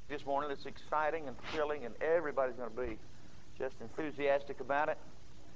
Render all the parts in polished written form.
this morning. It's exciting and thrilling, and everybody's going to be just enthusiastic about it.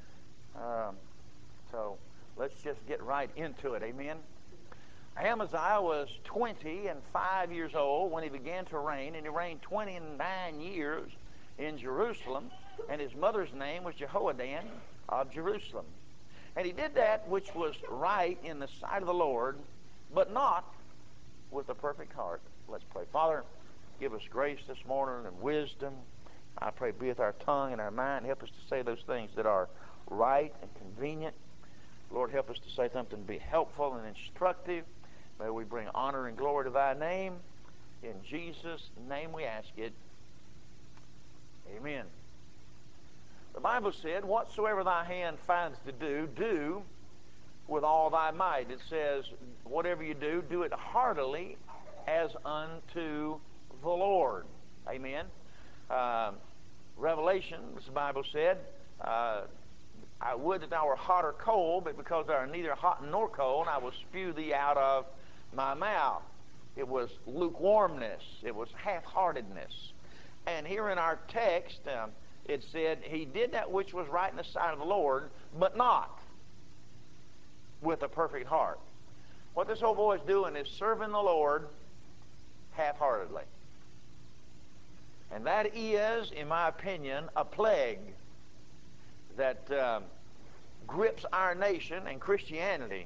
So let's just get right into it. Amen. Amaziah was 25 years old when he began to reign, and he reigned 29 years in Jerusalem, and his mother's name was Jehoaddan of Jerusalem. And he did that which was right in the sight of the Lord, but not with a perfect heart. Let's pray. Father, give us grace this morning and wisdom. I pray be with our tongue and our mind. Help us to say those things that are right and convenient. Lord, help us to say something to be helpful and instructive. May we bring honor and glory to thy name. In Jesus' name we ask it. Amen. The Bible said, whatsoever thy hand finds to do, do with all thy might. It says, whatever you do, do it heartily as unto the Lord. Amen. Revelation, the Bible said, I would that thou were hot or cold, but because thou art neither hot nor cold, I will spew thee out of my mouth. It was lukewarmness. It was half-heartedness. And here in our text, it said, he did that which was right in the sight of the Lord, but not with a perfect heart. What this old boy is doing is serving the Lord half-heartedly. And that is, in my opinion, a plague that grips our nation and Christianity,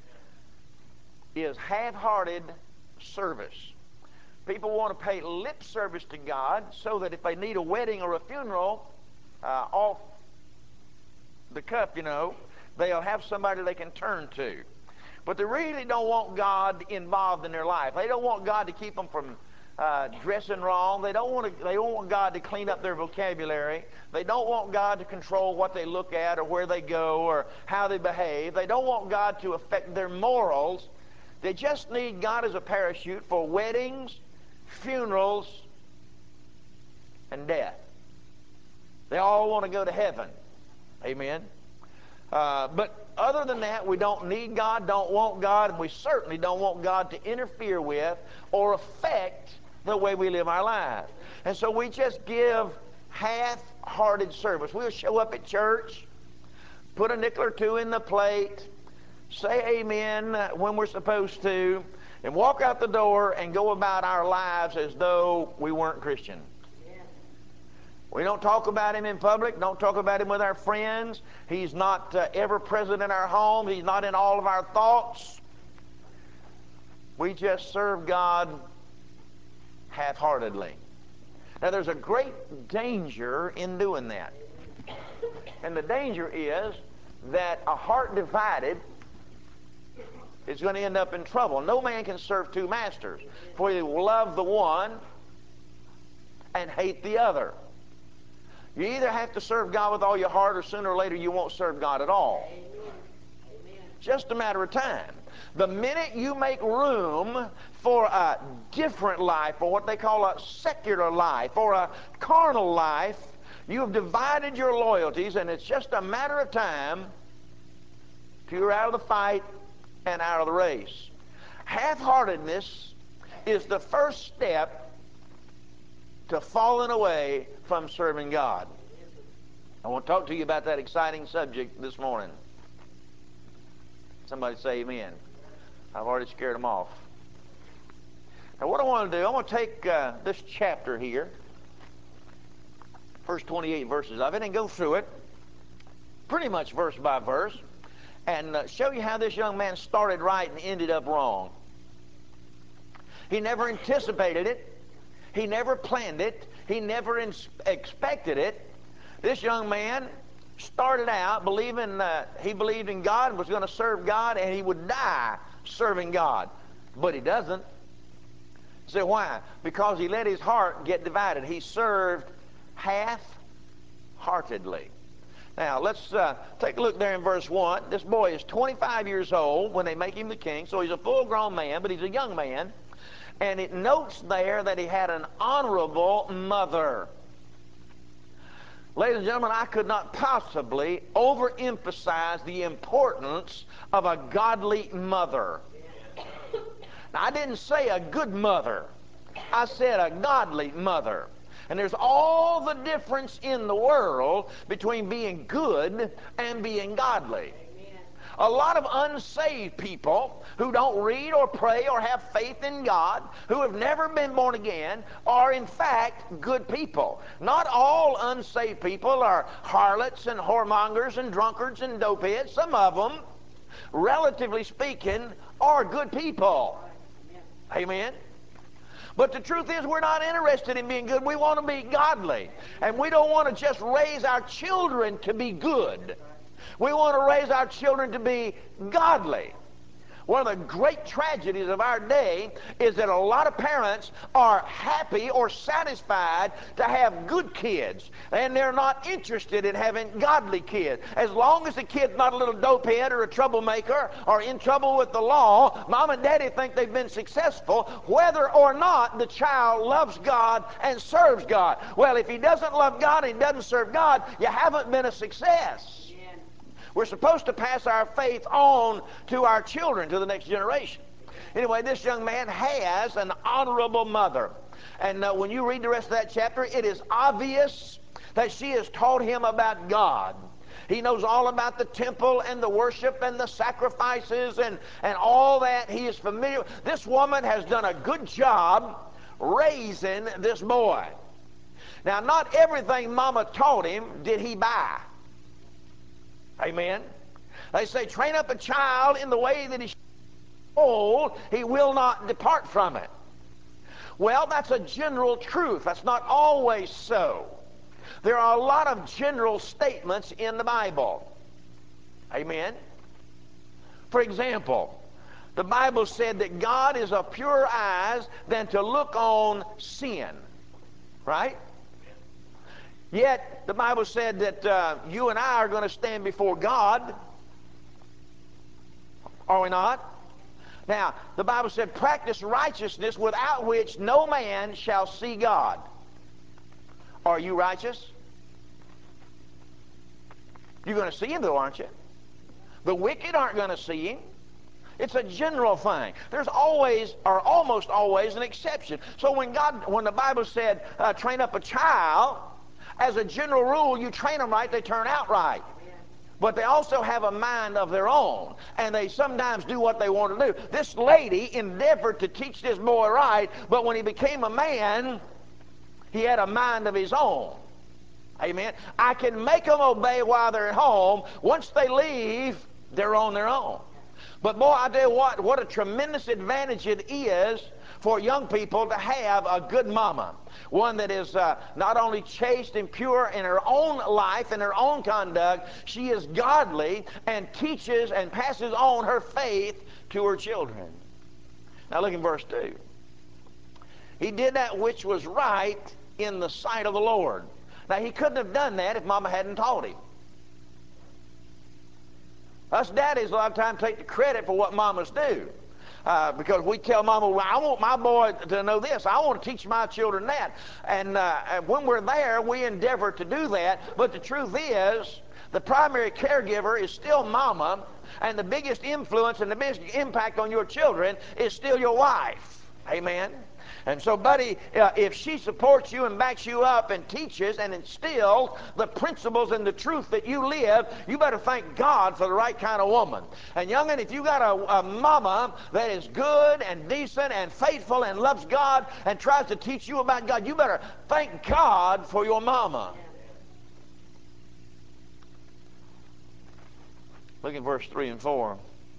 is half-hearted service. People want to pay lip service to God so that if they need a wedding or a funeral, off the cuff, they'll have somebody they can turn to. But they really don't want God involved in their life. They don't want God to keep them from dressing wrong. They don't want God to clean up their vocabulary. They don't want God to control what they look at or where they go or how they behave. They don't want God to affect their morals. They just need God as a parachute for weddings, funerals, and death. They all want to go to heaven. Amen. But other than that, we don't need God, don't want God, and we certainly don't want God to interfere with or affect the way we live our lives. And so we just give half-hearted service. We'll show up at church, put a nickel or two in the plate, say amen when we're supposed to, and walk out the door and go about our lives as though we weren't Christian. We don't talk about him in public, don't talk about him with our friends. He's not ever present in our home. He's not in all of our thoughts. We just serve God half-heartedly. Now, there's a great danger in doing that. And the danger is that a heart divided is going to end up in trouble. No man can serve two masters, for he will love the one and hate the other. You either have to serve God with all your heart, or sooner or later you won't serve God at all. Amen. Just a matter of time. The minute you make room for a different life, or what they call a secular life, or a carnal life, you have divided your loyalties, and it's just a matter of time till you're out of the fight and out of the race. Half-heartedness is the first step to falling away from serving God. I want to talk to you about that exciting subject this morning. Somebody say amen. I've already scared them off. Now what I want to do, I want to take this chapter here, first 28 verses of it, and go through it pretty much verse by verse, and show you how this young man started right and ended up wrong. He never anticipated it. He never planned it. He never expected it. This young man started out believing he believed in God, was going to serve God, and he would die serving God. But he doesn't. So why? Because he let his heart get divided. He served half-heartedly. Now, let's take a look there in verse 1. This boy is 25 years old when they make him the king, so he's a full-grown man, but he's a young man. And it notes there that he had an honorable mother. Ladies and gentlemen, I could not possibly overemphasize the importance of a godly mother. Now, I didn't say a good mother. I said a godly mother. And there's all the difference in the world between being good and being godly. A lot of unsaved people who don't read or pray or have faith in God, who have never been born again, are in fact good people. Not all unsaved people are harlots and whoremongers and drunkards and dopeheads. Some of them, relatively speaking, are good people. Amen. But the truth is, we're not interested in being good. We want to be godly. And we don't want to just raise our children to be good. We want to raise our children to be godly. One of the great tragedies of our day is that a lot of parents are happy or satisfied to have good kids, and they're not interested in having godly kids. As long as the kid's not a little dopehead or a troublemaker or in trouble with the law, mom and daddy think they've been successful, whether or not the child loves God and serves God. Well, if he doesn't love God and he doesn't serve God, you haven't been a success. We're supposed to pass our faith on to our children, to the next generation. Anyway, this young man has an honorable mother. And when you read the rest of that chapter, it is obvious that she has taught him about God. He knows all about the temple and the worship and the sacrifices and all that. He is familiar. This woman has done a good job raising this boy. Now, not everything Mama taught him did he buy. Amen. They say, train up a child in the way that he should be old, he will not depart from it. Well, that's a general truth. That's not always so. There are a lot of general statements in the Bible. Amen. For example, the Bible said that God is of purer eyes than to look on sin. Right? Yet, the Bible said that you and I are going to stand before God. Are we not? Now, the Bible said, practice righteousness without which no man shall see God. Are you righteous? You're going to see him though, aren't you? The wicked aren't going to see him. It's a general thing. There's always, or almost always, an exception. So when the Bible said, train up a child, as a general rule, you train them right, they turn out right. But they also have a mind of their own, and they sometimes do what they want to do. This lady endeavored to teach this boy right, but when he became a man, he had a mind of his own. Amen. I can make them obey while they're at home. Once they leave, they're on their own. But boy, I tell you what a tremendous advantage it is for young people to have a good mama. One that is not only chaste and pure in her own life and her own conduct, she is godly and teaches and passes on her faith to her children. Now look in verse 2. He did that which was right in the sight of the Lord. Now he couldn't have done that if mama hadn't taught him. Us daddies a lot of times take the credit for what mamas do. Because we tell mama, well, I want my boy to know this. I want to teach my children that. And when we're there, we endeavor to do that. But the truth is, the primary caregiver is still mama. And the biggest influence and the biggest impact on your children is still your wife. Amen. And so, buddy, if she supports you and backs you up and teaches and instills the principles and the truth that you live, you better thank God for the right kind of woman. And young'un, if you got a mama that is good and decent and faithful and loves God and tries to teach you about God, you better thank God for your mama. Look at verse 3 and 4.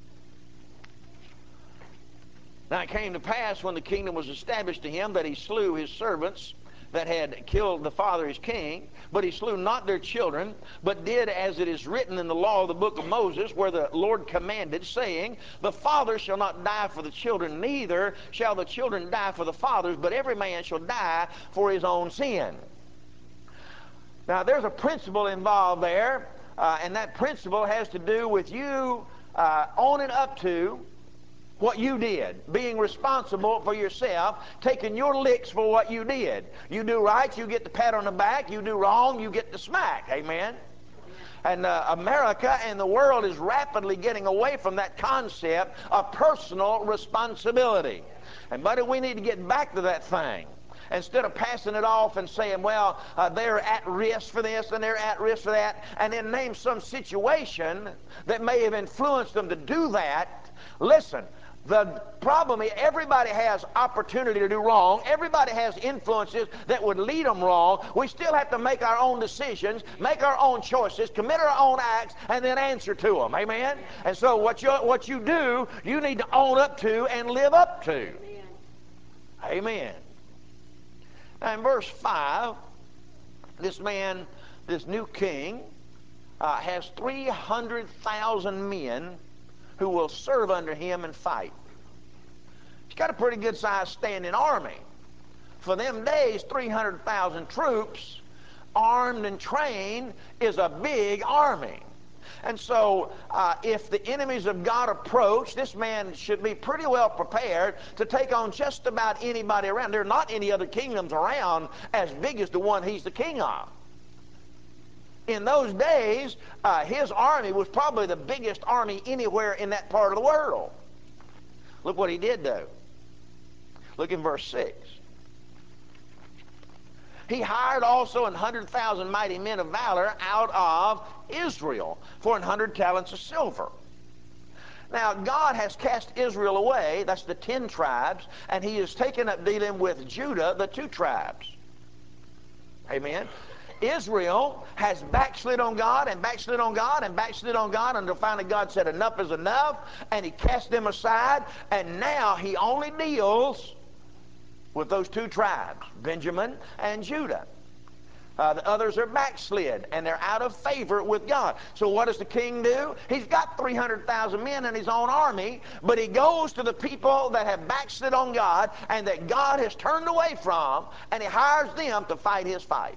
Now it came to pass when the kingdom was established to him that he slew his servants that had killed the father his king, but he slew not their children, but did as it is written in the law of the book of Moses, where the Lord commanded, saying, the father shall not die for the children, neither shall the children die for the fathers, but every man shall die for his own sin. Now there's a principle involved there, and that principle has to do with you owning up to what you did, being responsible for yourself, taking your licks for what you did. You do right, you get the pat on the back. You do wrong, you get the smack. Amen? And America and the world is rapidly getting away from that concept of personal responsibility. And buddy, we need to get back to that thing. Instead of passing it off and saying, well, they're at risk for this and they're at risk for that, and then name some situation that may have influenced them to do that. Listen, the problem is everybody has opportunity to do wrong. Everybody has influences that would lead them wrong. We still have to make our own decisions, make our own choices, commit our own acts, and then answer to them. Amen? And so what you do, you need to own up to and live up to. Amen. Now in verse 5, this man, this new king, has 300,000 men who will serve under him and fight. He's got a pretty good sized standing army. For them days, 300,000 troops, armed and trained, is a big army. And so if the enemies of God approach, this man should be pretty well prepared to take on just about anybody around. There are not any other kingdoms around as big as the one he's the king of. In those days, his army was probably the biggest army anywhere in that part of the world. Look what he did, though. Look in verse 6. He hired also 100,000 mighty men of valor out of Israel for 100 talents of silver. Now, God has cast Israel away, that's the 10 tribes, and he has taken up dealing with Judah, the 2 tribes. Amen. Israel has backslid on God and backslid on God and backslid on God until finally God said enough is enough, and he cast them aside, and now he only deals with those 2 tribes, Benjamin and Judah. The others are backslid, and they're out of favor with God. So what does the king do? He's got 300,000 men in his own army, but he goes to the people that have backslid on God and that God has turned away from, and he hires them to fight his fight.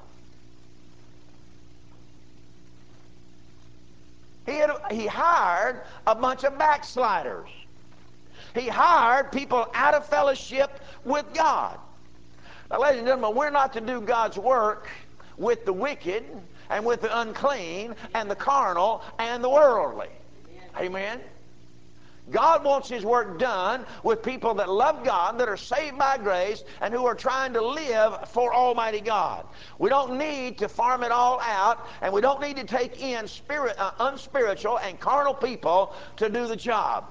He hired a bunch of backsliders. He hired people out of fellowship with God. Now, ladies and gentlemen, we're not to do God's work with the wicked and with the unclean and the carnal and the worldly. Amen? God wants his work done with people that love God, that are saved by grace, and who are trying to live for Almighty God. We don't need to farm it all out, and we don't need to take in unspiritual and carnal people to do the job.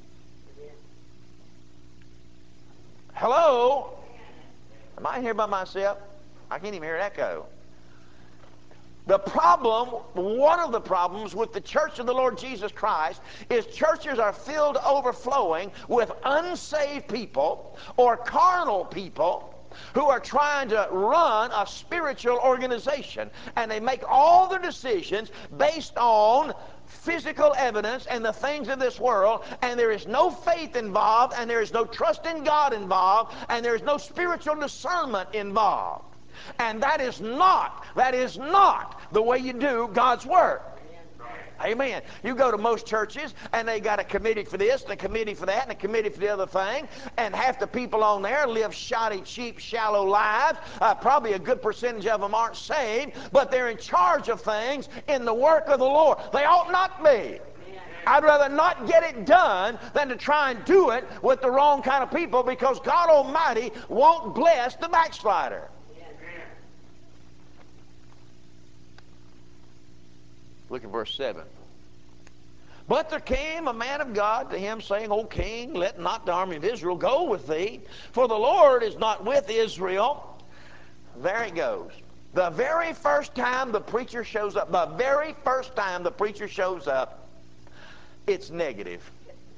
Hello? Am I here by myself? I can't even hear an echo. The problem, one of the problems with the church of the Lord Jesus Christ is churches are filled to overflowing with unsaved people or carnal people who are trying to run a spiritual organization, and they make all their decisions based on physical evidence and the things of this world, and there is no faith involved, and there is no trust in God involved, and there is no spiritual discernment involved. And that is not the way you do God's work. Amen. You go to most churches, and they got a committee for this, and a committee for that, and a committee for the other thing, and half the people on there live shoddy, cheap, shallow lives. Probably a good percentage of them aren't saved, but they're in charge of things in the work of the Lord. They ought not be. I'd rather not get it done than to try and do it with the wrong kind of people, because God Almighty won't bless the backslider. Look at verse 7. But there came a man of God to him, saying, O king, let not the army of Israel go with thee, for the Lord is not with Israel. There it goes. The very first time the preacher shows up, it's negative.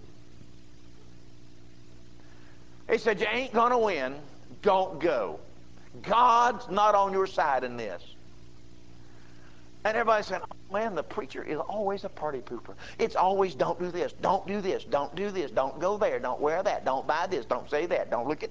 He said, you ain't going to win. Don't go. God's not on your side in this. And everybody said, oh man, the preacher is always a party pooper. It's always don't do this, don't do this, don't do this, don't go there, don't wear that, don't buy this, don't say that, don't look at...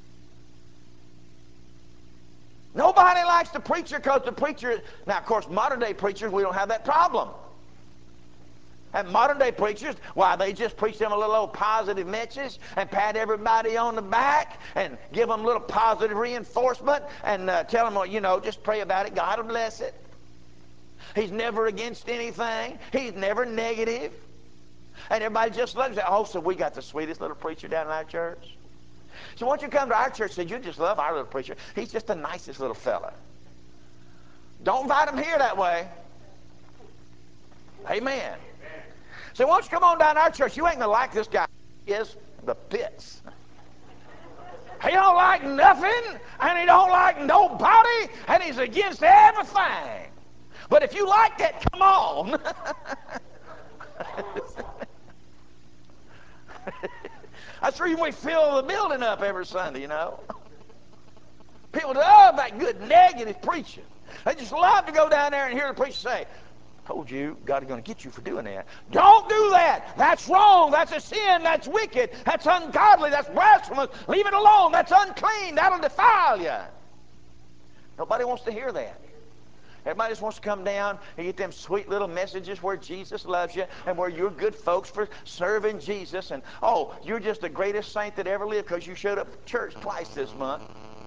Nobody likes the preacher because the preacher... Now, of course, modern day preachers, we don't have that problem. And modern day preachers, why, they just preach them a little old positive message and pat everybody on the back and give them a little positive reinforcement and tell them, well, you know, just pray about it, God will bless it. He's never against anything. He's never negative. And everybody just looks at, oh, so we got the sweetest little preacher down in our church. So once you come to our church, said you just love our little preacher. He's just the nicest little fella. Don't invite him here that way. Amen. So once you come on down to our church, you ain't gonna like this guy. He is the pits. He don't like nothing, and he don't like nobody, and he's against everything. But if you like that, come on. That's the reason we fill the building up every Sunday, you know. People love that good negative preaching. They just love to go down there and hear the preacher say, told you, God is going to get you for doing that. Don't do that. That's wrong. That's a sin. That's wicked. That's ungodly. That's blasphemous. Leave it alone. That's unclean. That'll defile you. Nobody wants to hear that. Everybody just wants to come down and get them sweet little messages where Jesus loves you and where you're good folks for serving Jesus. And, oh, you're just the greatest saint that ever lived because you showed up at church twice this month.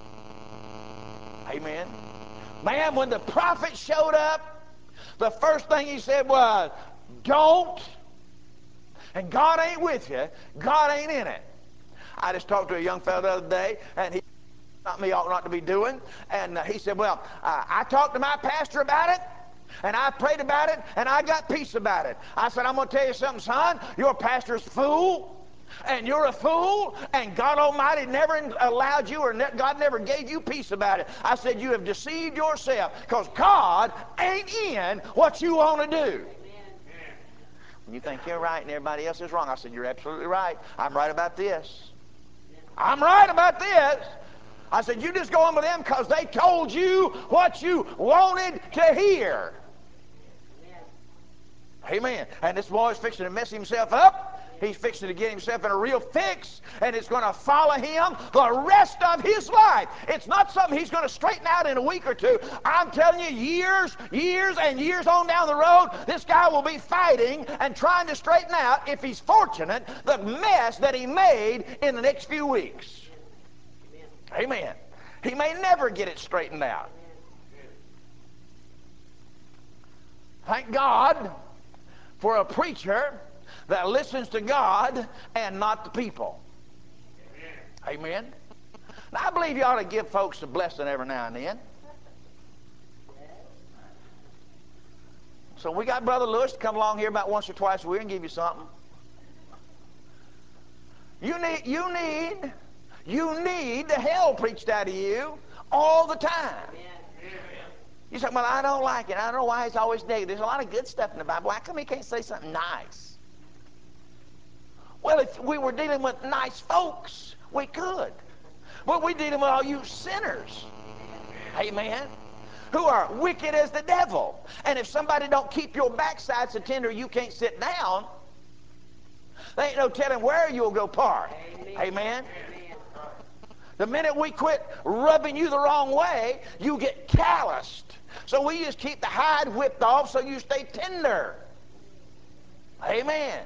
Amen. Man, when the prophet showed up, the first thing he said was, don't. And God ain't with you. God ain't in it. I just talked to a young fellow the other day, and he not me ought not to be doing. And he said, well, I talked to my pastor about it, and I prayed about it, and I got peace about it. I said, I'm going to tell you something, son. Your pastor's a fool, and you're a fool, and God Almighty never allowed you, or God never gave you peace about it. I said, you have deceived yourself, because God ain't in what you want to do. When you think you're right and everybody else is wrong, I said, you're absolutely right. I'm right about this. I'm right about this. I said, you just go on with them because they told you what you wanted to hear. Amen. And this boy's fixing to mess himself up. He's fixing to get himself in a real fix, and it's going to follow him the rest of his life. It's not something he's going to straighten out in a week or two. I'm telling you, years and years on down the road, this guy will be fighting and trying to straighten out, if he's fortunate, the mess that he made in the next few weeks. Amen. He may never get it straightened out. Thank God for a preacher that listens to God and not the people. Amen. Now, I believe you ought to give folks a blessing every now and then. So we got Brother Lewis to come along here about once or twice a week and give you something. You need the hell preached out of you all the time. You say, well, I don't like it. I don't know why it's always negative. There's a lot of good stuff in the Bible. How come he can't say something nice? Well, if we were dealing with nice folks, we could. But we're dealing with all you sinners. Amen. Who are wicked as the devil. And if somebody don't keep your backside so tender you can't sit down, there ain't no telling where you'll go park. Amen. The minute we quit rubbing you the wrong way, you get calloused. So we just keep the hide whipped off so you stay tender. Amen.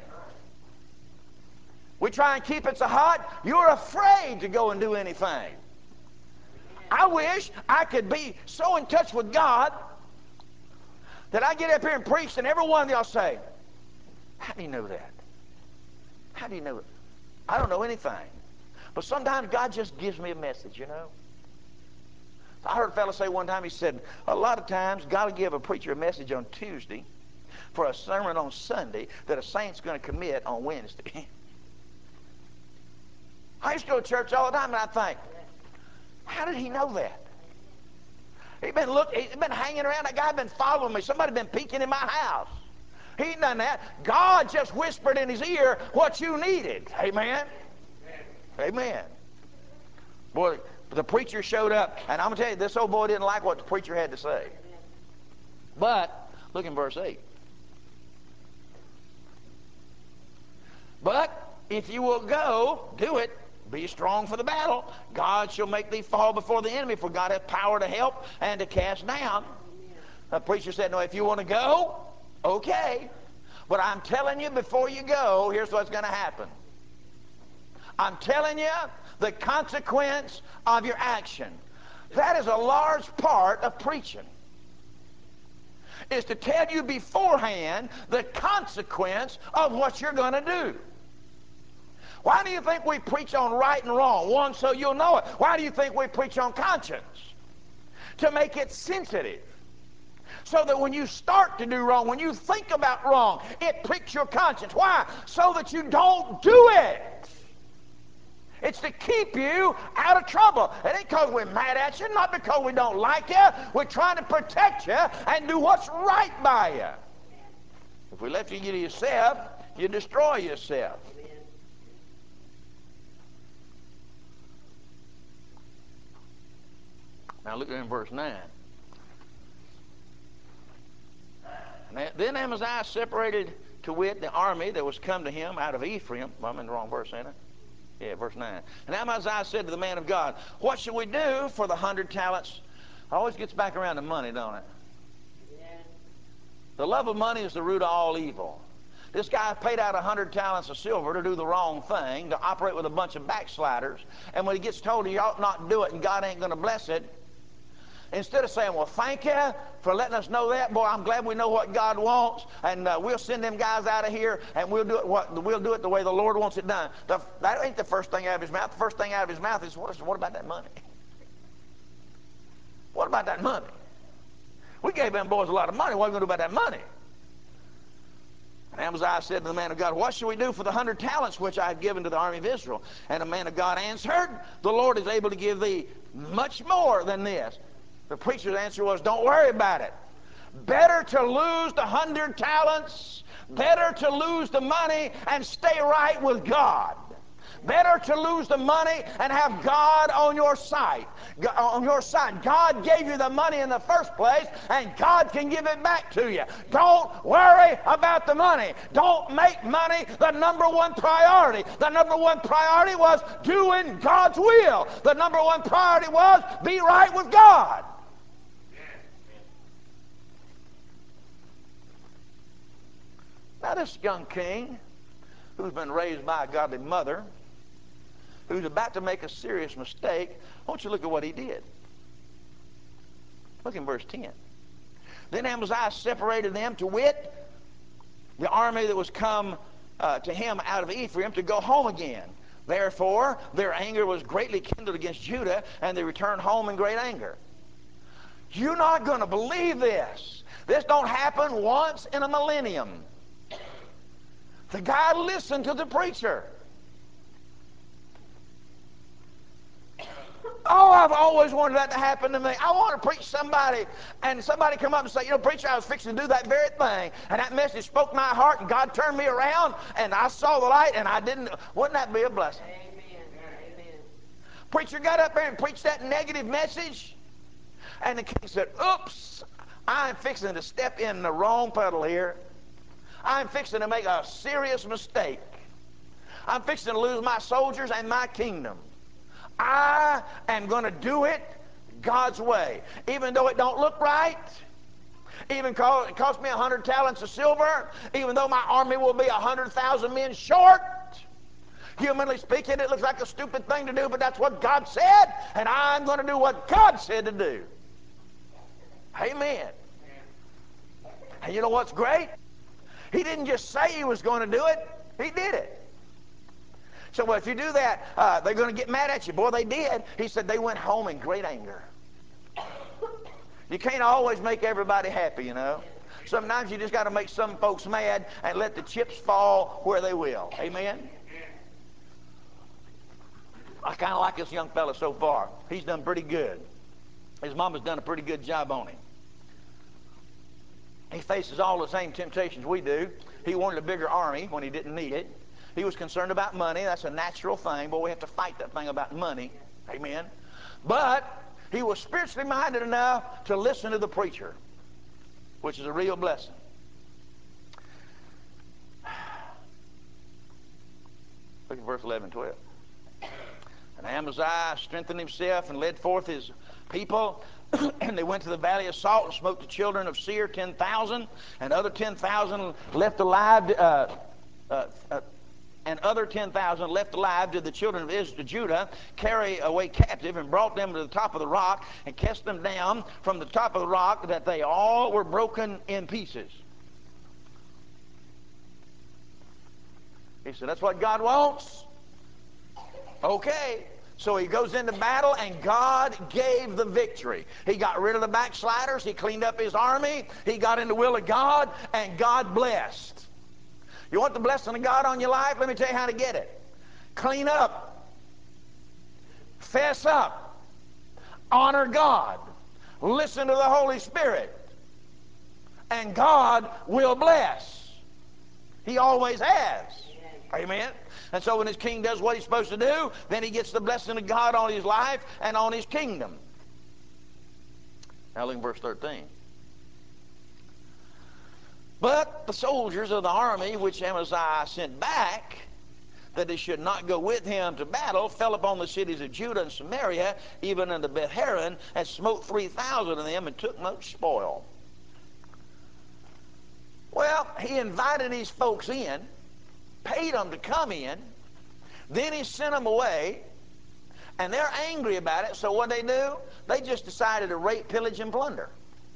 We try and keep it so hot, you're afraid to go and do anything. I wish I could be so in touch with God that I get up here and preach and every one of y'all say, how do you know that? How do you know it? I don't know anything. But sometimes God just gives me a message, you know. I heard a fellow say one time, he said, a lot of times God will give a preacher a message on Tuesday for a sermon on Sunday that a saint's going to commit on Wednesday. I used to go to church all the time and I think, how did he know that? He's been hanging around. That guy been following me. Somebody been peeking in my house. He ain't done that. God just whispered in his ear what you needed. Amen. Amen. Boy, the preacher showed up, and I'm going to tell you, this old boy didn't like what the preacher had to say. But, look in verse 8. But, if you will go, do it, be strong for the battle. God shall make thee fall before the enemy, for God hath power to help and to cast down. The preacher said, no, if you want to go, okay. But I'm telling you, before you go, here's what's going to happen. I'm telling you the consequence of your action. That is a large part of preaching, is to tell you beforehand the consequence of what you're going to do. Why do you think we preach on right and wrong? One, so you'll know it. Why do you think we preach on conscience? To make it sensitive. So that when you start to do wrong, when you think about wrong, it pricks your conscience. Why? So that you don't do it. It's to keep you out of trouble. It ain't because we're mad at you, not because we don't like you. We're trying to protect you and do what's right by you. If we left you to yourself, you destroy yourself. Now look at in verse 9. Then Amaziah separated, to wit, the army that was come to him out of Ephraim. Well, I'm in the wrong verse, ain't I? Yeah, verse 9. And Amaziah said to the man of God, what shall we do for the 100 talents? Always gets back around to money, don't it? Yeah. The love of money is the root of all evil. This guy paid out 100 talents of silver to do the wrong thing, to operate with a bunch of backsliders. And when he gets told he ought not do it and God ain't going to bless it, instead of saying, well, thank you for letting us know that, boy, I'm glad we know what God wants, and we'll send them guys out of here, and we'll do it the way the Lord wants it done. That ain't the first thing out of his mouth. The first thing out of his mouth is, what about that money? What about that money? We gave them boys a lot of money. What are we going to do about that money? And Amaziah said to the man of God, what shall we do for the 100 talents which I have given to the army of Israel? And the man of God answered, the Lord is able to give thee much more than this. The preacher's answer was, don't worry about it. Better to lose the 100 talents, better to lose the money and stay right with God. Better to lose the money and have God on your side. On your side. God gave you the money in the first place, and God can give it back to you. Don't worry about the money. Don't make money the number one priority. The number one priority was doing God's will. The number one priority was be right with God. Now this young king, who's been raised by a godly mother, who's about to make a serious mistake, I want you to look at what he did. Look in verse 10. Then Amaziah separated them, to wit, the army that was come to him out of Ephraim, to go home again. Therefore, their anger was greatly kindled against Judah, and they returned home in great anger. You're not going to believe this. This don't happen once in a millennium. The guy listened to the preacher. Oh, I've always wanted that to happen to me. I want to preach somebody, and somebody come up and say, you know, preacher, I was fixing to do that very thing, and that message spoke my heart, and God turned me around, and I saw the light, and I didn't. Wouldn't that be a blessing? Amen. Amen. Preacher got up there and preached that negative message, and the king said, oops, I'm fixing to step in the wrong puddle here. I'm fixing to make a serious mistake. I'm fixing to lose my soldiers and my kingdom. I am going to do it God's way. Even though it don't look right, even though it cost me 100 talents of silver, even though my army will be 100,000 men short, humanly speaking, it looks like a stupid thing to do, but that's what God said, and I'm going to do what God said to do. Amen. And you know what's great? He didn't just say he was going to do it. He did it. So well, if you do that, they're going to get mad at you. Boy, they did. He said they went home in great anger. You can't always make everybody happy, you know. Sometimes you just got to make some folks mad and let the chips fall where they will. Amen? I kind of like this young fella so far. He's done pretty good. His mama's done a pretty good job on him. He faces all the same temptations we do. He wanted a bigger army when he didn't need it. He was concerned about money. That's a natural thing, but we have to fight that thing about money. Amen. But he was spiritually minded enough to listen to the preacher, which is a real blessing. Look at verse 11 and 12. And Amaziah strengthened himself and led forth his people, and they went to the valley of Salt and smote the children of Seir 10,000, and other 10,000 left alive. And other 10,000 left alive did the children of Judah carry away captive, and brought them to the top of the rock, and cast them down from the top of the rock, that they all were broken in pieces. He said, that's what God wants. Okay. So he goes into battle, and God gave the victory. He got rid of the backsliders. He cleaned up his army. He got in the will of God, and God blessed. You want the blessing of God on your life? Let me tell you how to get it. Clean up. Fess up. Honor God. Listen to the Holy Spirit. And God will bless. He always has. Amen. And so when his king does what he's supposed to do, then he gets the blessing of God on his life and on his kingdom. Now look at verse 13. But the soldiers of the army which Amaziah sent back, that they should not go with him to battle, fell upon the cities of Judah and Samaria, even unto Beth-Horon, and smote 3,000 of them, and took much spoil. Well, he invited these folks in, paid them to come in, then he sent them away, and they're angry about it. So what they do? They just decided to rape, pillage, and plunder.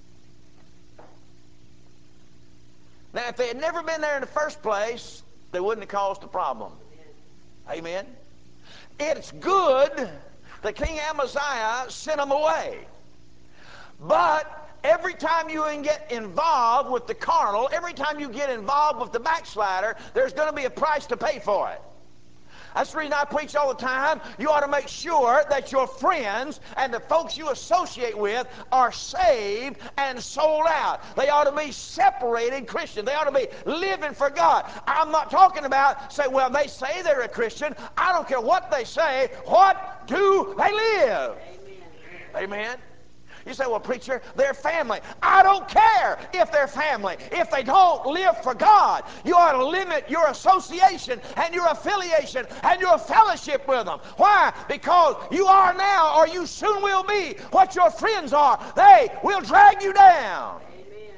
Now, if they had never been there in the first place, they wouldn't have caused a problem. Amen. It's good that King Amaziah sent them away. But every time you get involved with the carnal, every time you get involved with the backslider, there's going to be a price to pay for it. That's the reason I preach all the time. You ought to make sure that your friends and the folks you associate with are saved and sold out. They ought to be separated Christians. They ought to be living for God. I'm not talking about, say, well, they say they're a Christian. I don't care what they say. What do they live? Amen. Amen. You say, well, preacher, they're family. I don't care if they're family. If they don't live for God, you ought to limit your association and your affiliation and your fellowship with them. Why? Because you are now, or you soon will be, what your friends are. They will drag you down. Amen.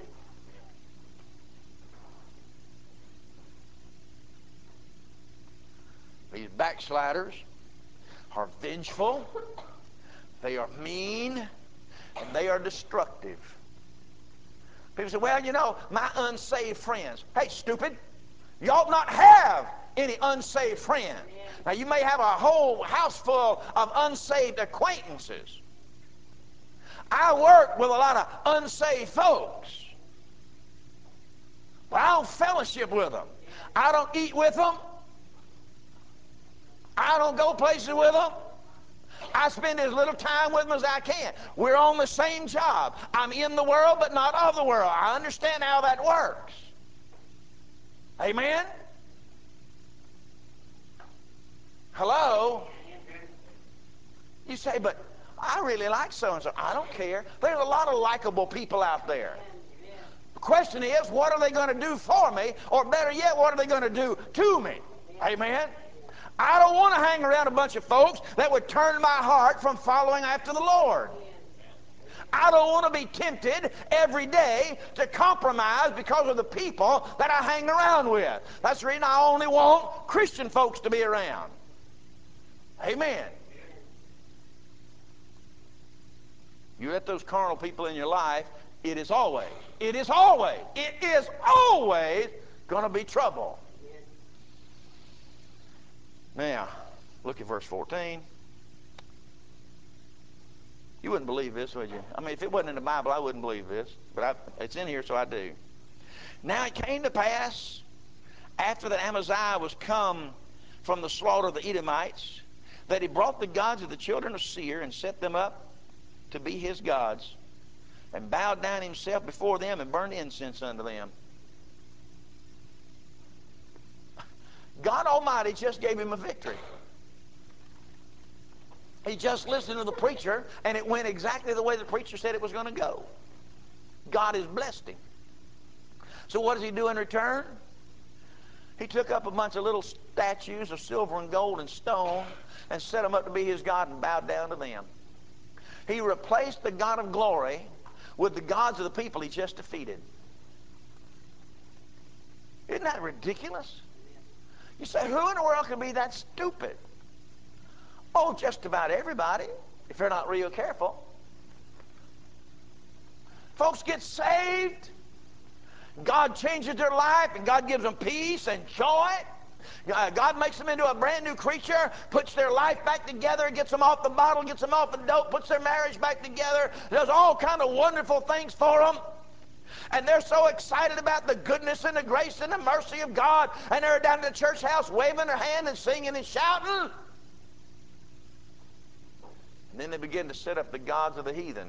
These backsliders are vengeful. They are mean. And they are destructive. People say, well, you know, my unsaved friends. Hey, stupid. You ought not have any unsaved friends. Now, you may have a whole house full of unsaved acquaintances. I work with a lot of unsaved folks. But I don't fellowship with them. I don't eat with them. I don't go places with them. I spend as little time with them as I can. We're on the same job. I'm in the world, but not of the world. I understand how that works. Amen? Hello? You say, but I really like so-and-so. I don't care. There's a lot of likable people out there. The question is, what are they going to do for me? Or better yet, what are they going to do to me? Amen? I don't want to hang around a bunch of folks that would turn my heart from following after the Lord. I don't want to be tempted every day to compromise because of the people that I hang around with. That's the reason I only want Christian folks to be around. Amen. You let those carnal people in your life, it is always going to be trouble. Now, look at verse 14. You wouldn't believe this, would you? I mean, if it wasn't in the Bible, I wouldn't believe this. But it's in here, so I do. Now it came to pass, after that Amaziah was come from the slaughter of the Edomites, that he brought the gods of the children of Seir and set them up to be his gods, and bowed down himself before them and burned incense unto them. God Almighty just gave him a victory. He just listened to the preacher, and it went exactly the way the preacher said it was going to go. God has blessed him. So what does he do in return? He took up a bunch of little statues of silver and gold and stone and set them up to be his God and bowed down to them. He replaced the God of glory with the gods of the people he just defeated. Isn't that ridiculous? You say, who in the world can be that stupid? Oh, just about everybody, if they're not real careful. Folks get saved, God changes their life, and God gives them peace and joy. God makes them into a brand new creature, puts their life back together, gets them off the bottle, gets them off the dope, puts their marriage back together, does all kind of wonderful things for them. And they're so excited about the goodness and the grace and the mercy of God, and they're down in the church house waving their hand and singing and shouting. And then they begin to set up the gods of the heathen.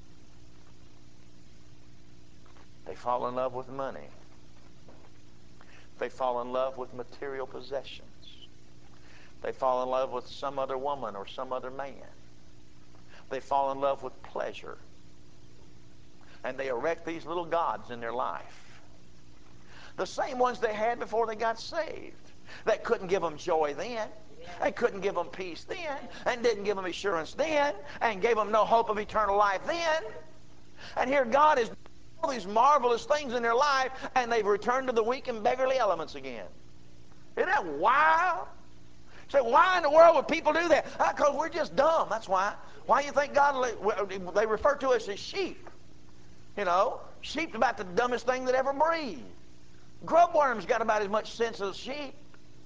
They fall in love with money. They fall in love with material possessions. They fall in love with some other woman or some other man. They fall in love with pleasure. And they erect these little gods in their life. The same ones they had before they got saved. That couldn't give them joy then. They couldn't give them peace then. And didn't give them assurance then. And gave them no hope of eternal life then. And here God is doing all these marvelous things in their life, and they've returned to the weak and beggarly elements again. Isn't that wild? Say, why in the world would people do that? Because we're just dumb. That's why. Why do you think God, they refer to us as sheep? You know, sheep's about the dumbest thing that ever breathed. Grubworms got about as much sense as sheep.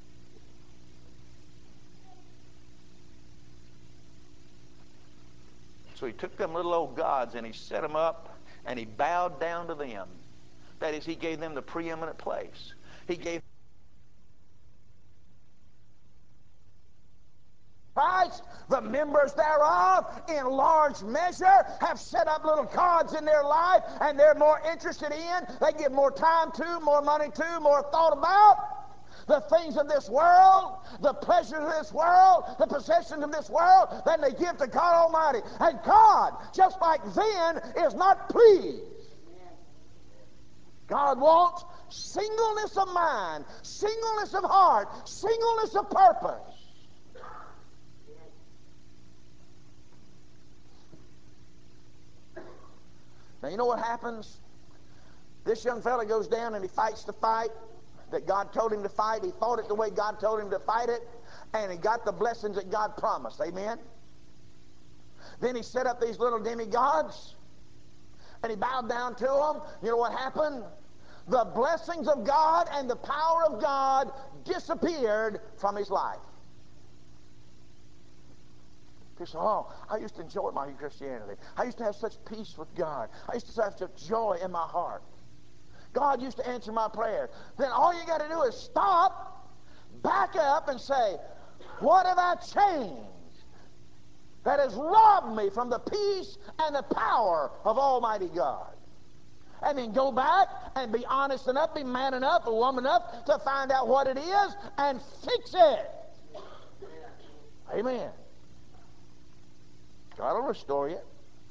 So he took them little old gods and he set them up and he bowed down to them. That is, he gave them the preeminent place. He gave Christ, the members thereof, in large measure, have set up little gods in their life, and they're more interested in, they give more time to, more money to, more thought about the things of this world, the pleasures of this world, the possessions of this world, than they give to God Almighty. And God, just like then, is not pleased. God wants singleness of mind, singleness of heart, singleness of purpose. Now, you know what happens? This young fella goes down and he fights the fight that God told him to fight. He fought it the way God told him to fight it, and he got the blessings that God promised. Amen? Then he set up these little demigods, and he bowed down to them. You know what happened? The blessings of God and the power of God disappeared from his life. People say, oh, I used to enjoy my Christianity. I used to have such peace with God. I used to have such joy in my heart. God used to answer my prayer. Then all you got to do is stop, back up, and say, what have I changed that has robbed me from the peace and the power of Almighty God? And then go back and be honest enough, be man enough, a woman enough to find out what it is and fix it. Amen. God will restore you.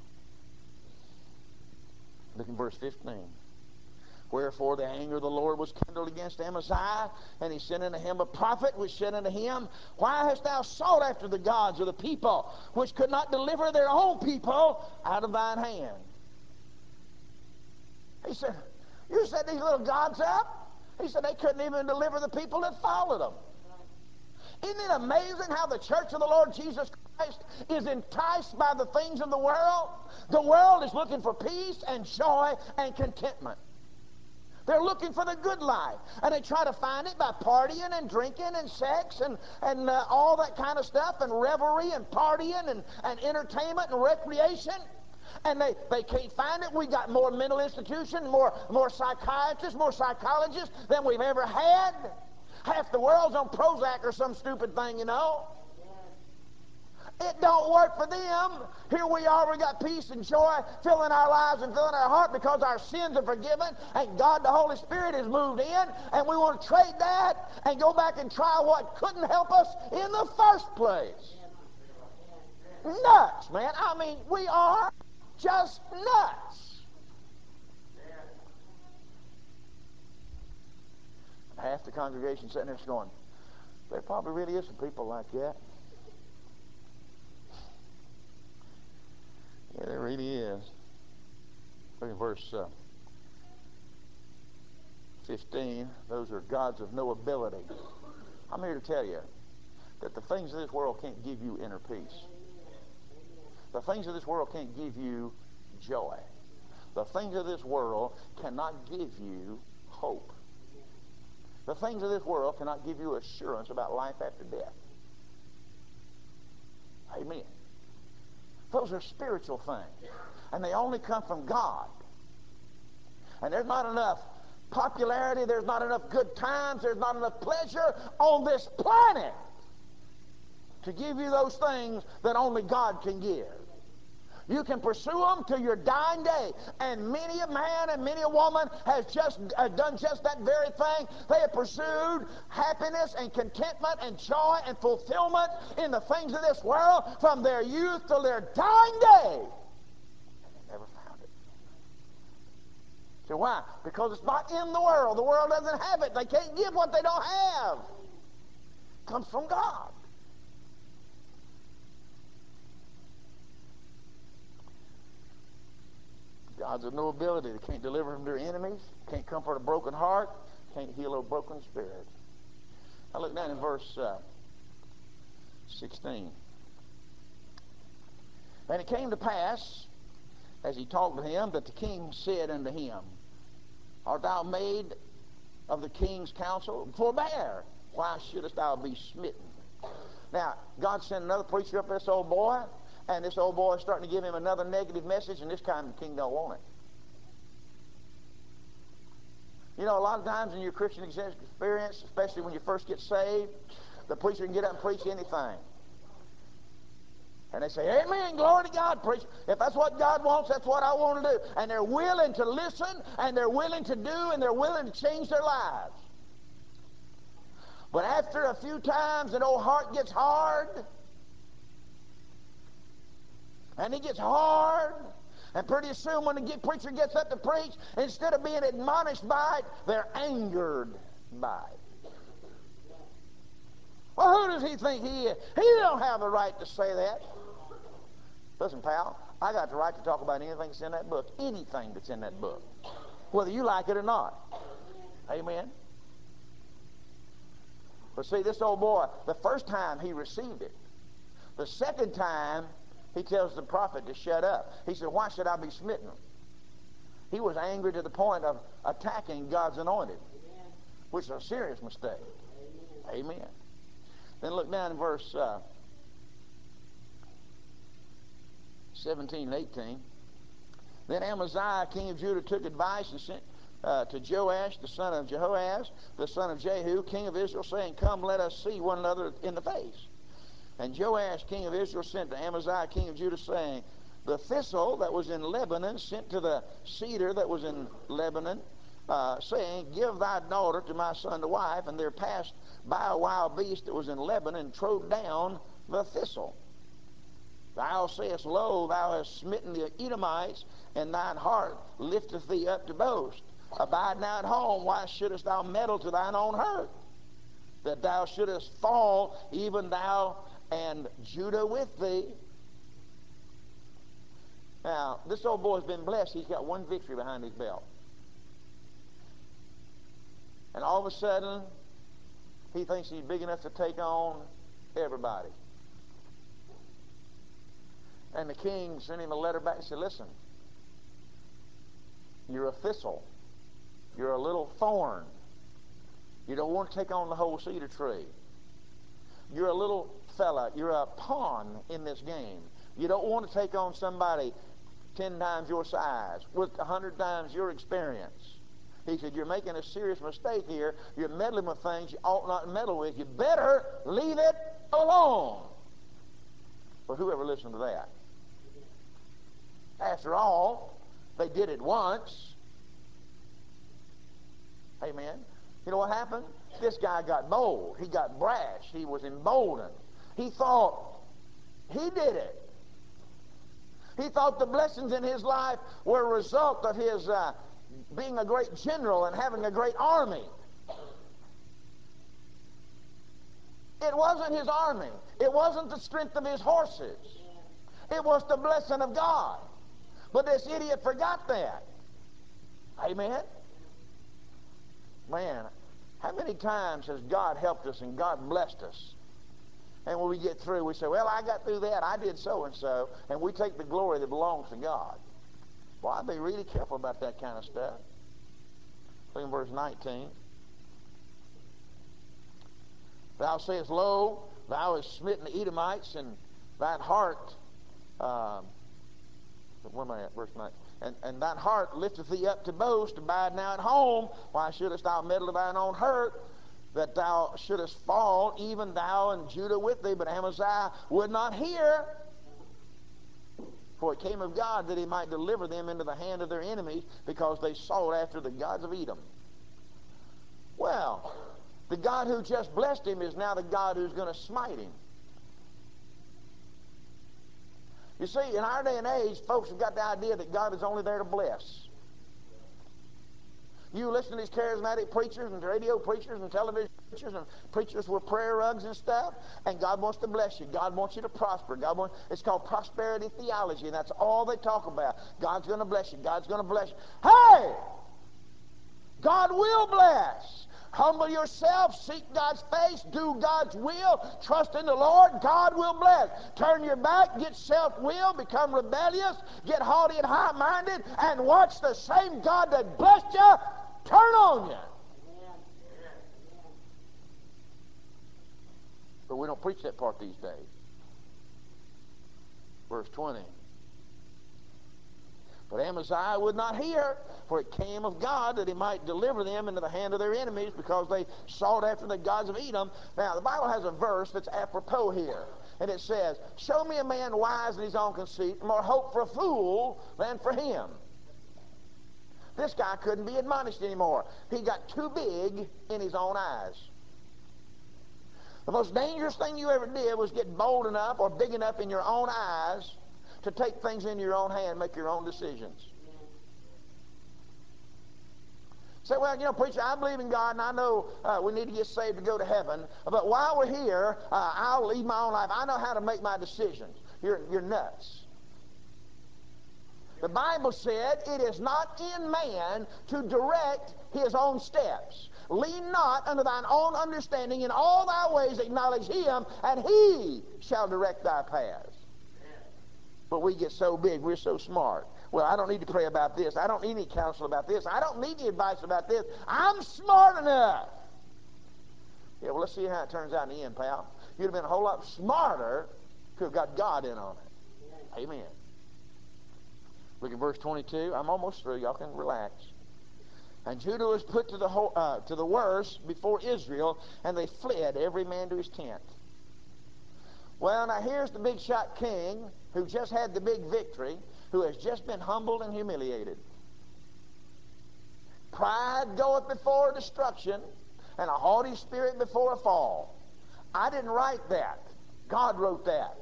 Look in verse 15. Wherefore the anger of the Lord was kindled against Amaziah, and he sent unto him a prophet, which said unto him, why hast thou sought after the gods of the people, which could not deliver their own people out of thine hand? He said, you set these little gods up? He said they couldn't even deliver the people that followed them. Isn't it amazing how the church of the Lord Jesus Christ is enticed by the things of the world? The world is looking for peace and joy and contentment. They're looking for the good life, and they try to find it by partying and drinking and sex and all that kind of stuff, and revelry and partying and entertainment and recreation. And they can't find it. We got more mental institutions, more psychiatrists, more psychologists than we've ever had. Half the world's on Prozac or some stupid thing, you know. It don't work for them. Here we are, we got peace and joy filling our lives and filling our heart because our sins are forgiven and God the Holy Spirit has moved in, and we want to trade that and go back and try what couldn't help us in the first place. Nuts, man. I mean, we are just nuts. Half the congregation sitting there going, there probably really is some people like that. Yeah, there really is. Look at verse 15. Those are gods of no ability. I'm here to tell you that the things of this world can't give you inner peace. The things of this world can't give you joy. The things of this world cannot give you hope. The things of this world cannot give you assurance about life after death. Amen. Those are spiritual things. And they only come from God. And there's not enough popularity, there's not enough good times, there's not enough pleasure on this planet to give you those things that only God can give. You can pursue them to your dying day. And many a man and many a woman has just done just that very thing. They have pursued happiness and contentment and joy and fulfillment in the things of this world from their youth to their dying day. And they never found it. So why? Because it's not in the world. The world doesn't have it. They can't give what they don't have. It comes from God. God's of no ability. They can't deliver from their enemies, can't comfort a broken heart, can't heal a broken spirit. Now look down in verse 16. And it came to pass, as he talked to him, that the king said unto him, Art thou made of the king's counsel? Forbear. Why shouldest thou be smitten? Now, God sent another preacher up to this old boy, and this old boy is starting to give him another negative message, and this time the king don't want it. You know, a lot of times in your Christian experience, especially when you first get saved, the preacher can get up and preach anything. And they say, Amen, glory to God, preacher. If that's what God wants, that's what I want to do. And they're willing to listen, and they're willing to do, and they're willing to change their lives. But after a few times, an old heart gets hard, and it gets hard, and pretty soon when the preacher gets up to preach, instead of being admonished by it, they're angered by it. Well, who does he think he is? He don't have the right to say that. Listen, pal, I got the right to talk about anything that's in that book. Anything that's in that book. Whether you like it or not. Amen? But see, this old boy, the first time he received it. The second time, he tells the prophet to shut up. He said, Why should I be smitten? He was angry to the point of attacking God's anointed. Amen. Which is a serious mistake. Amen. Amen. Then look down in verse 17 and 18. Then Amaziah, king of Judah, took advice and sent to Joash, the son of Jehoahaz, the son of Jehu, king of Israel, saying, Come, let us see one another in the face. And Joash, king of Israel, sent to Amaziah, king of Judah, saying, The thistle that was in Lebanon sent to the cedar that was in Lebanon, saying, Give thy daughter to my son to wife. And there passed by a wild beast that was in Lebanon and trode down the thistle. Thou sayest, Lo, thou hast smitten the Edomites, and thine heart lifteth thee up to boast. Abide now at home. Why shouldest thou meddle to thine own hurt? That thou shouldest fall, even thou and Judah with thee. Now, this old boy's been blessed. He's got one victory behind his belt. And all of a sudden, he thinks he's big enough to take on everybody. And the king sent him a letter back and said, Listen, you're a thistle. You're a little thorn. You don't want to take on the whole cedar tree. You're a little fella. You're a pawn in this game. You don't want to take on somebody 10 times your size with 100 times your experience. He said, You're making a serious mistake here. You're meddling with things you ought not meddle with. You better leave it alone. But whoever listened to that? After all, they did it once. Amen. You know what happened? This guy got bold. He got brash. He was emboldened. He thought he did it. He thought the blessings in his life were a result of his being a great general and having a great army. It wasn't his army. It wasn't the strength of his horses. It was the blessing of God. But this idiot forgot that. Amen? Man, how many times has God helped us and God blessed us? And when we get through, we say, well, I got through that. I did so-and-so. And we take the glory that belongs to God. Well, I'd be really careful about that kind of stuff. Look in verse 19. Thou sayest, Lo, thou hast smitten the Edomites, and thine heart, where am I at? Verse 9. And thine heart lifteth thee up to boast, abide now at home. Why shouldest thou meddle of thine own hurt, that thou shouldest fall, even thou and Judah with thee? But Amaziah would not hear. For it came of God that he might deliver them into the hand of their enemies, because they sought after the gods of Edom. Well, the God who just blessed him is now the God who's going to smite him. You see, in our day and age, folks have got the idea that God is only there to bless. You listen to these charismatic preachers and radio preachers and television preachers and preachers with prayer rugs and stuff, and God wants to bless you. God wants you to prosper. It's called prosperity theology, and that's all they talk about. God's going to bless you. God's going to bless you. Hey! God will bless. Humble yourself, seek God's face, do God's will, trust in the Lord, God will bless. Turn your back, get self-willed, become rebellious, get haughty and high-minded, and watch the same God that blessed you turn on you. But we don't preach that part these days. Verse 20. But Amaziah would not hear, for it came of God that he might deliver them into the hand of their enemies, because they sought after the gods of Edom. Now, the Bible has a verse that's apropos here. And it says, show me a man wise in his own conceit, more hope for a fool than for him. This guy couldn't be admonished anymore. He got too big in his own eyes. The most dangerous thing you ever did was get bold enough or big enough in your own eyes to take things into your own hand, make your own decisions. Say, well, preacher, I believe in God, and I know we need to get saved to go to heaven, but while we're here, I'll lead my own life. I know how to make my decisions. You're nuts. The Bible said, it is not in man to direct his own steps. Lean not unto thine own understanding. In all thy ways acknowledge him, and he shall direct thy paths. But we get so big, we're so smart. Well, I don't need to pray about this. I don't need any counsel about this. I don't need any advice about this. I'm smart enough. Yeah, well, let's see how it turns out in the end, pal. You'd have been a whole lot smarter to have got God in on it. Amen. Look at verse 22. I'm almost through. Y'all can relax. And Judah was put to the worse before Israel, and they fled, every man to his tent. Well, now here's the big shot king who just had the big victory, who has just been humbled and humiliated. Pride goeth before destruction, and a haughty spirit before a fall. I didn't write that. God wrote that.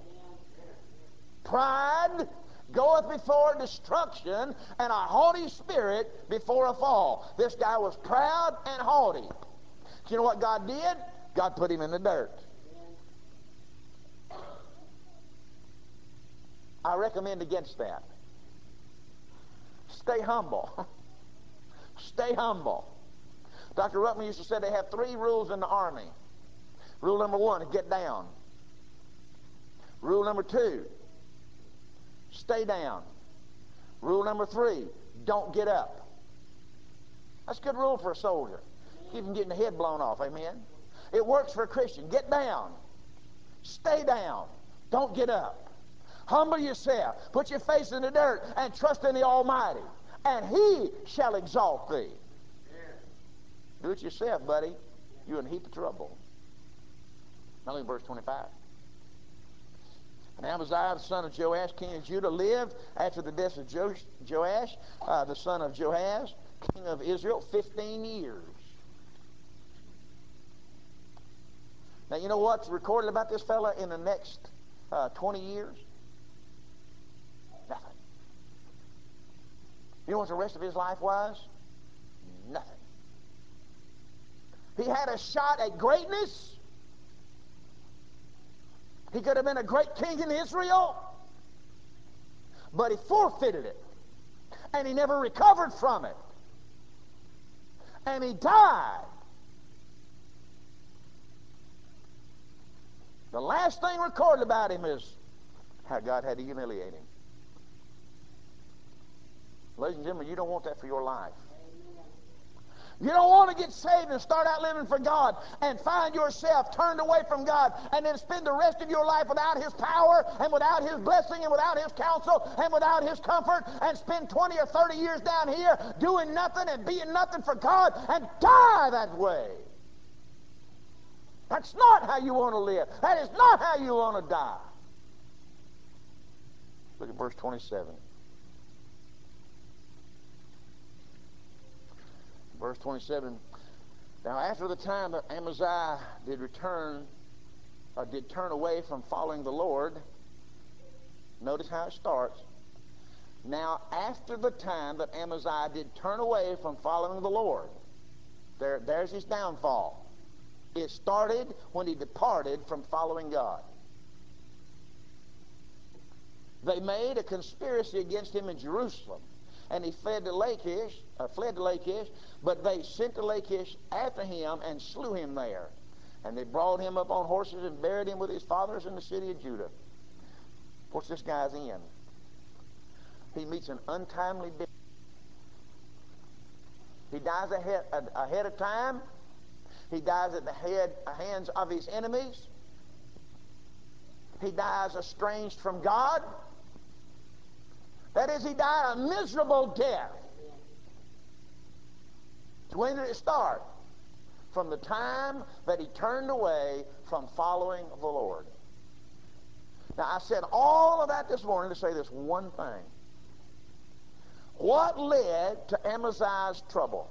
Pride goeth before destruction, and a haughty spirit before a fall. This guy was proud and haughty. Do you know what God did? God put him in the dirt. I recommend against that. Stay humble. Stay humble. Dr. Ruckman used to say they have 3 rules in the army. Rule number 1 is get down. Rule number 2, stay down. Rule number 3, don't get up. That's a good rule for a soldier. Keep him getting the head blown off, amen? It works for a Christian. Get down. Stay down. Don't get up. Humble yourself. Put your face in the dirt and trust in the Almighty, and he shall exalt thee. Do it yourself, buddy. You're in a heap of trouble. Now look at verse 25. And Amaziah, the son of Joash, king of Judah, lived after the death of Joash, the son of Joahaz, king of Israel, 15 years. Now, you know what's recorded about this fella in the next 20 years? Nothing. You know what the rest of his life was? Nothing. He had a shot at greatness. He could have been a great king in Israel, but he forfeited it, and he never recovered from it, and he died. The last thing recorded about him is how God had to humiliate him. Ladies and gentlemen, you don't want that for your life. You don't want to get saved and start out living for God and find yourself turned away from God and then spend the rest of your life without His power and without His blessing and without His counsel and without His comfort, and spend 20 or 30 years down here doing nothing and being nothing for God and die that way. That's not how you want to live. That is not how you want to die. Look at verse 27. Verse 27. Now after the time that Amaziah did turn away from following the Lord, notice how it starts. Now after the time that Amaziah did turn away from following the Lord, there's his downfall. It started when he departed from following God. They made a conspiracy against him in Jerusalem, and he fled to Lachish, but they sent to Lachish after him and slew him there. And they brought him up on horses and buried him with his fathers in the city of Judah. What's this guy's end? He meets an untimely death. He dies ahead of time. He dies at the hands of his enemies. He dies estranged from God. That is, he died a miserable death. So when did it start? From the time that he turned away from following the Lord. Now, I said all of that this morning to say this one thing. What led to Amaziah's trouble?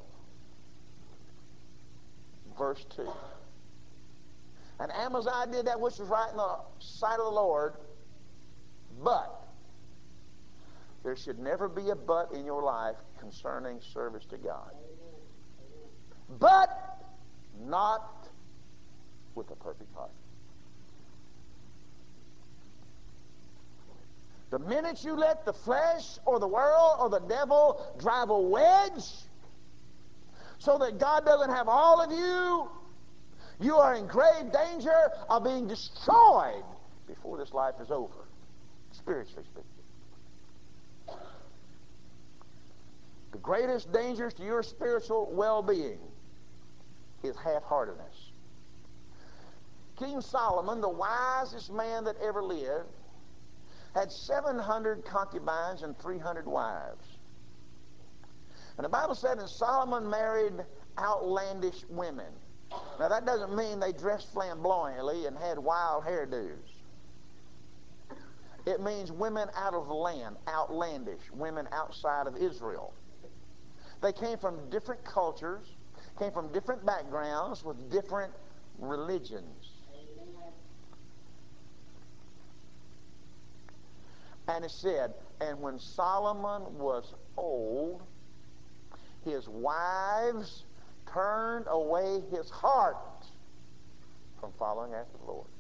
Verse 2. And Amaziah did that which was right in the sight of the Lord, but there should never be a but in your life concerning service to God. But not with a perfect heart. The minute you let the flesh or the world or the devil drive a wedge so that God doesn't have all of you, you are in grave danger of being destroyed before this life is over, spiritually speaking. The greatest dangers to your spiritual well-being is half-heartedness. King Solomon, the wisest man that ever lived, had 700 concubines and 300 wives. And the Bible said that Solomon married outlandish women. Now that doesn't mean they dressed flamboyantly and had wild hairdos. It means women out of the land, outlandish, women outside of Israel. They came from different cultures, came from different backgrounds with different religions. And it said, and when Solomon was old, his wives turned away his heart from following after the Lord.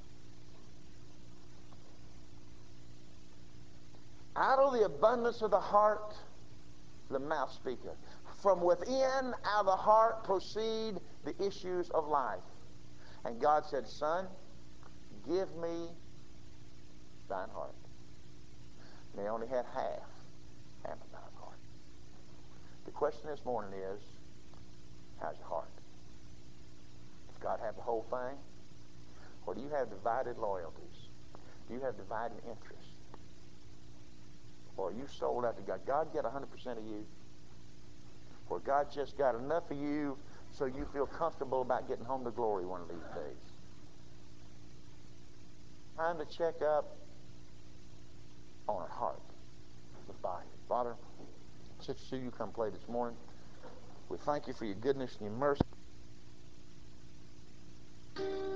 Out of the abundance of the heart, the mouth speaketh. From within, out of the heart, proceed the issues of life. And God said, son, give me thine heart. And they only had half Amaziah's heart. The question this morning is, how's your heart? Does God have the whole thing? Or do you have divided loyalties? Do you have divided interests? Or are you sold out to God? God get 100% of you? Or God just got enough of you so you feel comfortable about getting home to glory one of these days? Time to check up on our heart. Let's bow here. Father, Sister Sue, you come play this morning. We thank you for your goodness and your mercy.